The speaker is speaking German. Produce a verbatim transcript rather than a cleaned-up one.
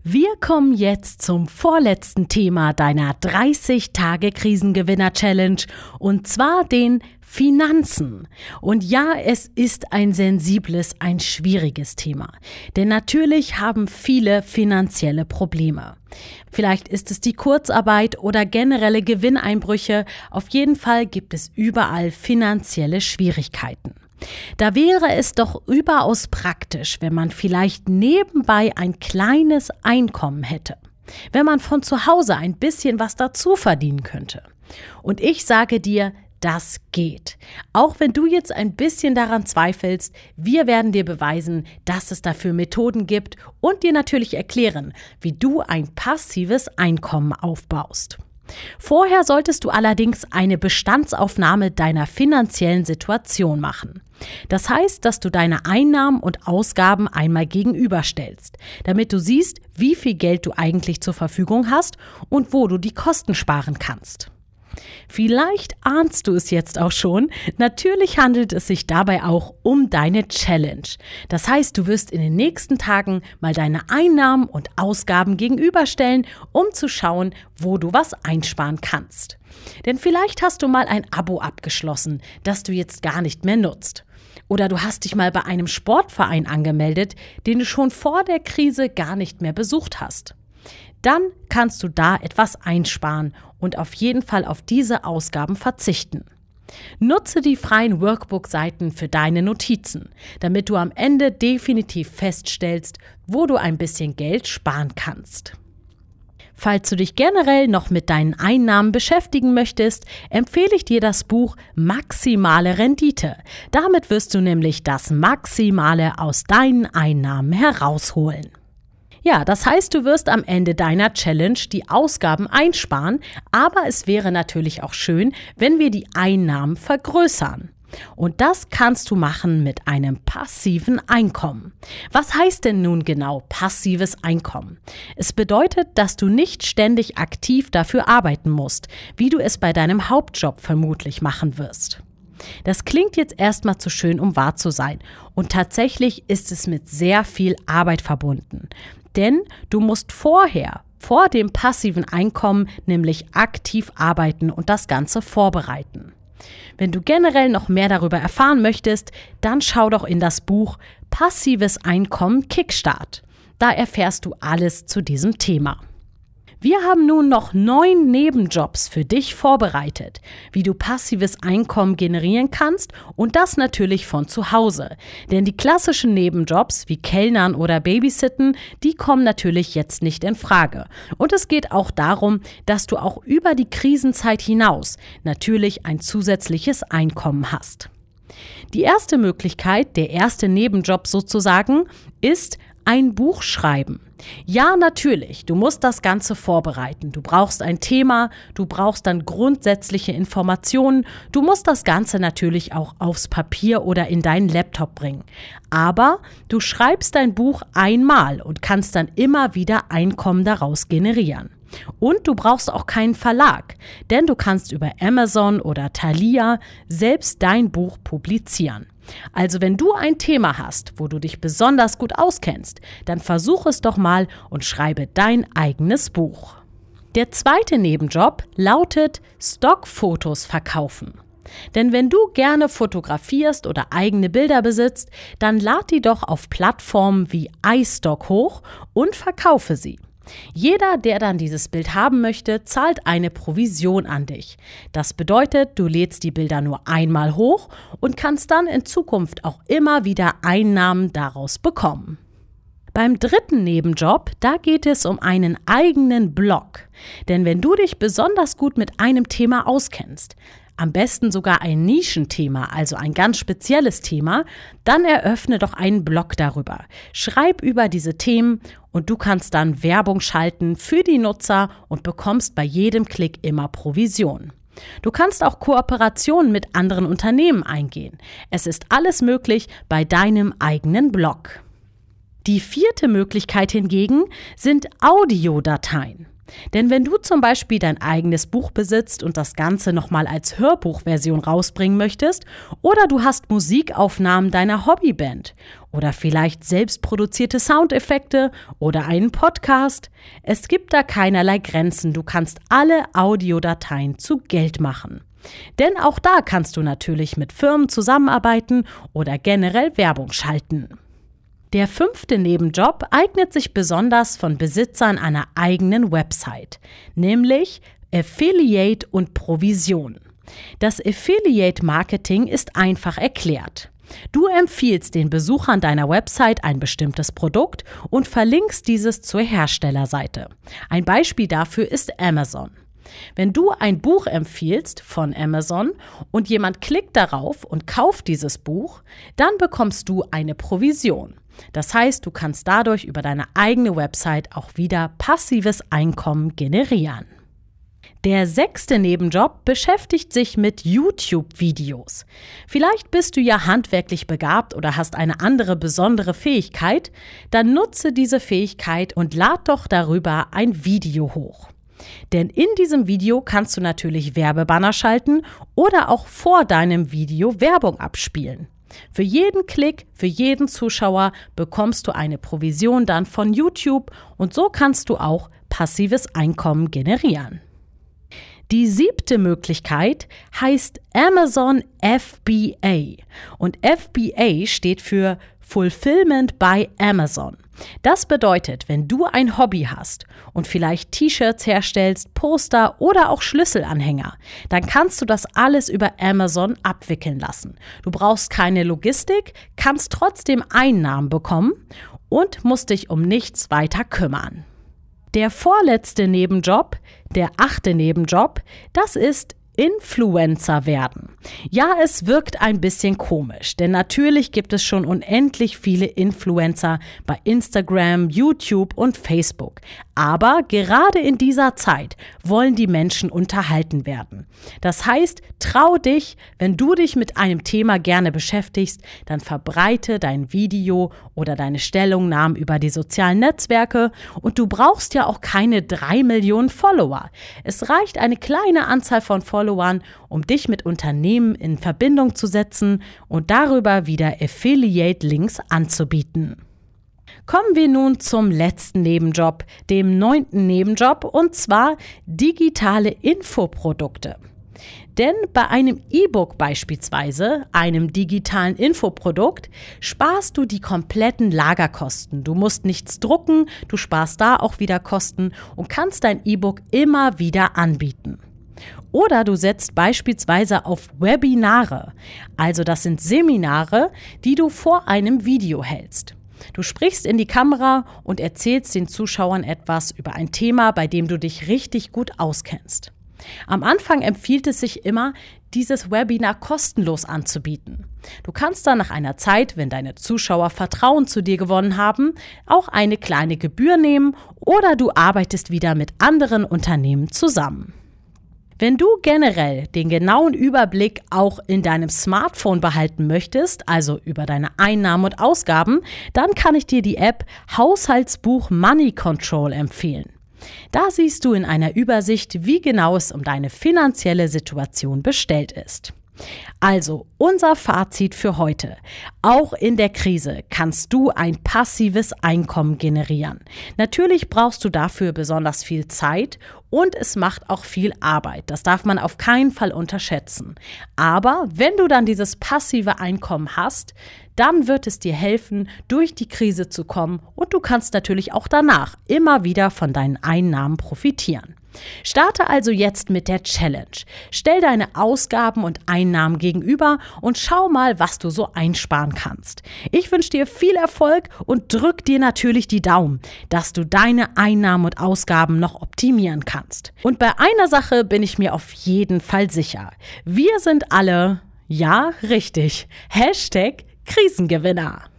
Wir kommen jetzt zum vorletzten Thema deiner dreißig-Tage-Krisengewinner-Challenge und zwar den Finanzen. Und ja, es ist ein sensibles, ein schwieriges Thema. Denn natürlich haben viele finanzielle Probleme. Vielleicht ist es die Kurzarbeit oder generelle Gewinneinbrüche. Auf jeden Fall gibt es überall finanzielle Schwierigkeiten. Da wäre es doch überaus praktisch, wenn man vielleicht nebenbei ein kleines Einkommen hätte. Wenn man von zu Hause ein bisschen was dazu verdienen könnte. Und ich sage dir, das geht. Auch wenn du jetzt ein bisschen daran zweifelst, wir werden dir beweisen, dass es dafür Methoden gibt und dir natürlich erklären, wie du ein passives Einkommen aufbaust. Vorher solltest du allerdings eine Bestandsaufnahme deiner finanziellen Situation machen. Das heißt, dass du deine Einnahmen und Ausgaben einmal gegenüberstellst, damit du siehst, wie viel Geld du eigentlich zur Verfügung hast und wo du die Kosten sparen kannst. Vielleicht ahnst du es jetzt auch schon, natürlich handelt es sich dabei auch um deine Challenge. Das heißt, du wirst in den nächsten Tagen mal deine Einnahmen und Ausgaben gegenüberstellen, um zu schauen, wo du was einsparen kannst. Denn vielleicht hast du mal ein Abo abgeschlossen, das du jetzt gar nicht mehr nutzt. Oder du hast dich mal bei einem Sportverein angemeldet, den du schon vor der Krise gar nicht mehr besucht hast. Dann kannst du da etwas einsparen und auf jeden Fall auf diese Ausgaben verzichten. Nutze die freien Workbook-Seiten für deine Notizen, damit du am Ende definitiv feststellst, wo du ein bisschen Geld sparen kannst. Falls du dich generell noch mit deinen Einnahmen beschäftigen möchtest, empfehle ich dir das Buch Maximale Rendite. Damit wirst du nämlich das Maximale aus deinen Einnahmen herausholen. Ja, das heißt, du wirst am Ende deiner Challenge die Ausgaben einsparen, aber es wäre natürlich auch schön, wenn wir die Einnahmen vergrößern. Und das kannst du machen mit einem passiven Einkommen. Was heißt denn nun genau passives Einkommen? Es bedeutet, dass du nicht ständig aktiv dafür arbeiten musst, wie du es bei deinem Hauptjob vermutlich machen wirst. Das klingt jetzt erstmal zu schön, um wahr zu sein. Und tatsächlich ist es mit sehr viel Arbeit verbunden. Denn du musst vorher, vor dem passiven Einkommen, nämlich aktiv arbeiten und das Ganze vorbereiten. Wenn du generell noch mehr darüber erfahren möchtest, dann schau doch in das Buch Passives Einkommen Kickstart. Da erfährst du alles zu diesem Thema. Wir haben nun noch neun Nebenjobs für dich vorbereitet, wie du passives Einkommen generieren kannst und das natürlich von zu Hause. Denn die klassischen Nebenjobs wie Kellnern oder Babysitten, die kommen natürlich jetzt nicht in Frage. Und es geht auch darum, dass du auch über die Krisenzeit hinaus natürlich ein zusätzliches Einkommen hast. Die erste Möglichkeit, der erste Nebenjob sozusagen, ist ein Buch schreiben. Ja, natürlich, du musst das Ganze vorbereiten. Du brauchst ein Thema, du brauchst dann grundsätzliche Informationen. Du musst das Ganze natürlich auch aufs Papier oder in deinen Laptop bringen. Aber du schreibst dein Buch einmal und kannst dann immer wieder Einkommen daraus generieren. Und du brauchst auch keinen Verlag, denn du kannst über Amazon oder Thalia selbst dein Buch publizieren. Also wenn du ein Thema hast, wo du dich besonders gut auskennst, dann versuch es doch mal und schreibe dein eigenes Buch. Der zweite Nebenjob lautet Stockfotos verkaufen. Denn wenn du gerne fotografierst oder eigene Bilder besitzt, dann lad die doch auf Plattformen wie iStock hoch und verkaufe sie. Jeder, der dann dieses Bild haben möchte, zahlt eine Provision an dich. Das bedeutet, du lädst die Bilder nur einmal hoch und kannst dann in Zukunft auch immer wieder Einnahmen daraus bekommen. Beim dritten Nebenjob, da geht es um einen eigenen Blog. Denn wenn du dich besonders gut mit einem Thema auskennst, am besten sogar ein Nischenthema, also ein ganz spezielles Thema, dann eröffne doch einen Blog darüber. Schreib über diese Themen und du kannst dann Werbung schalten für die Nutzer und bekommst bei jedem Klick immer Provision. Du kannst auch Kooperationen mit anderen Unternehmen eingehen. Es ist alles möglich bei deinem eigenen Blog. Die vierte Möglichkeit hingegen sind Audiodateien. Denn wenn du zum Beispiel dein eigenes Buch besitzt und das Ganze nochmal als Hörbuchversion rausbringen möchtest, oder du hast Musikaufnahmen deiner Hobbyband oder vielleicht selbstproduzierte Soundeffekte oder einen Podcast, es gibt da keinerlei Grenzen, du kannst alle Audiodateien zu Geld machen. Denn auch da kannst du natürlich mit Firmen zusammenarbeiten oder generell Werbung schalten. Der fünfte Nebenjob eignet sich besonders von Besitzern einer eigenen Website, nämlich Affiliate und Provision. Das Affiliate-Marketing ist einfach erklärt. Du empfiehlst den Besuchern deiner Website ein bestimmtes Produkt und verlinkst dieses zur Herstellerseite. Ein Beispiel dafür ist Amazon. Wenn du ein Buch empfiehlst von Amazon und jemand klickt darauf und kauft dieses Buch, dann bekommst du eine Provision. Das heißt, du kannst dadurch über deine eigene Website auch wieder passives Einkommen generieren. Der sechste Nebenjob beschäftigt sich mit YouTube-Videos. Vielleicht bist du ja handwerklich begabt oder hast eine andere besondere Fähigkeit, dann nutze diese Fähigkeit und lad doch darüber ein Video hoch. Denn in diesem Video kannst du natürlich Werbebanner schalten oder auch vor deinem Video Werbung abspielen. Für jeden Klick, für jeden Zuschauer bekommst du eine Provision dann von YouTube und so kannst du auch passives Einkommen generieren. Die siebte Möglichkeit heißt Amazon F B A und F B A steht für Fulfillment by Amazon. Das bedeutet, wenn du ein Hobby hast und vielleicht T-Shirts herstellst, Poster oder auch Schlüsselanhänger, dann kannst du das alles über Amazon abwickeln lassen. Du brauchst keine Logistik, kannst trotzdem Einnahmen bekommen und musst dich um nichts weiter kümmern. Der vorletzte Nebenjob, der achte Nebenjob, das ist Influencer werden. Ja, es wirkt ein bisschen komisch, denn natürlich gibt es schon unendlich viele Influencer bei Instagram, YouTube und Facebook. Aber gerade in dieser Zeit wollen die Menschen unterhalten werden. Das heißt, trau dich, wenn du dich mit einem Thema gerne beschäftigst, dann verbreite dein Video oder deine Stellungnahmen über die sozialen Netzwerke und du brauchst ja auch keine drei Millionen Follower. Es reicht eine kleine Anzahl von Followern, um dich mit Unternehmen in Verbindung zu setzen und darüber wieder Affiliate-Links anzubieten. Kommen wir nun zum letzten Nebenjob, dem neunten Nebenjob, und zwar digitale Infoprodukte. Denn bei einem E-Book beispielsweise, einem digitalen Infoprodukt, sparst du die kompletten Lagerkosten. Du musst nichts drucken, du sparst da auch wieder Kosten und kannst dein E-Book immer wieder anbieten. Oder du setzt beispielsweise auf Webinare, also das sind Seminare, die du vor einem Video hältst. Du sprichst in die Kamera und erzählst den Zuschauern etwas über ein Thema, bei dem du dich richtig gut auskennst. Am Anfang empfiehlt es sich immer, dieses Webinar kostenlos anzubieten. Du kannst dann nach einer Zeit, wenn deine Zuschauer Vertrauen zu dir gewonnen haben, auch eine kleine Gebühr nehmen oder du arbeitest wieder mit anderen Unternehmen zusammen. Wenn du generell den genauen Überblick auch in deinem Smartphone behalten möchtest, also über deine Einnahmen und Ausgaben, dann kann ich dir die App Haushaltsbuch Money Control empfehlen. Da siehst du in einer Übersicht, wie genau es um deine finanzielle Situation bestellt ist. Also, unser Fazit für heute. Auch in der Krise kannst du ein passives Einkommen generieren. Natürlich brauchst du dafür besonders viel Zeit und es macht auch viel Arbeit. Das darf man auf keinen Fall unterschätzen. Aber wenn du dann dieses passive Einkommen hast, dann wird es dir helfen, durch die Krise zu kommen und du kannst natürlich auch danach immer wieder von deinen Einnahmen profitieren. Starte also jetzt mit der Challenge. Stell deine Ausgaben und Einnahmen gegenüber und schau mal, was du so einsparen kannst. Ich wünsche dir viel Erfolg und drück dir natürlich die Daumen, dass du deine Einnahmen und Ausgaben noch optimieren kannst. Und bei einer Sache bin ich mir auf jeden Fall sicher. Wir sind alle, ja, richtig, Hashtag Krisengewinner.